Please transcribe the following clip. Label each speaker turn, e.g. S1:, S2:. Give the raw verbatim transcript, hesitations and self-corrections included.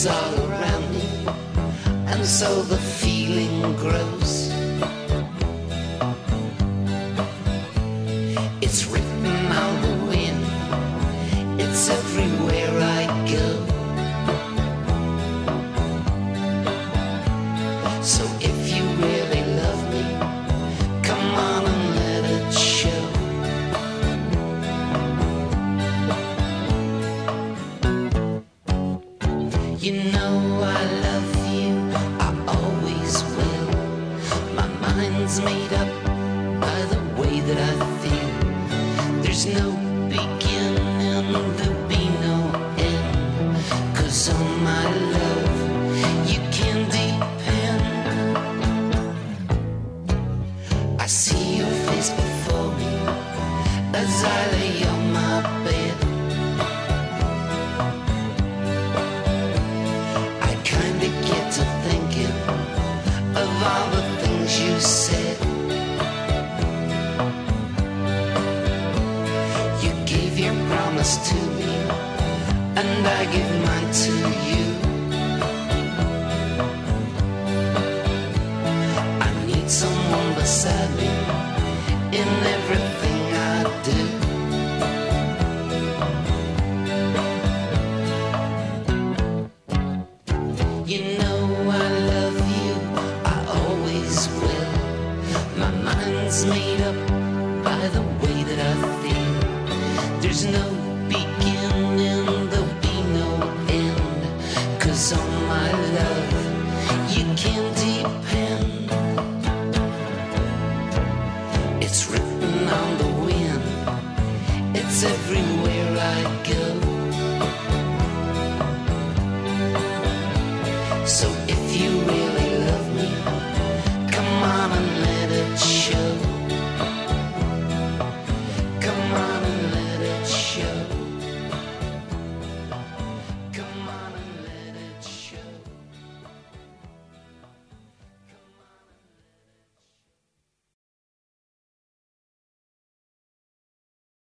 S1: is all around me, and so the feeling grows. It's written on the wind, it's everywhere I go. So if you really love me, come on and let it show. You know I love you, I always will. My mind's made up by the way that I feel. There's no beginning, there'll be no end, 'cause on my love you can depend. I see your face before me as I lay on my bed. I kinda get to thinking of all the things you said. You gave your promise to me, and I give mine to you. I need someone beside me in everything I do. You know I love you, I always will. My mind's made up by the way that I feel. There's no beginning, there'll be no end, 'cause on my love you can depend. It's written on the wind, it's everywhere I go. So if you really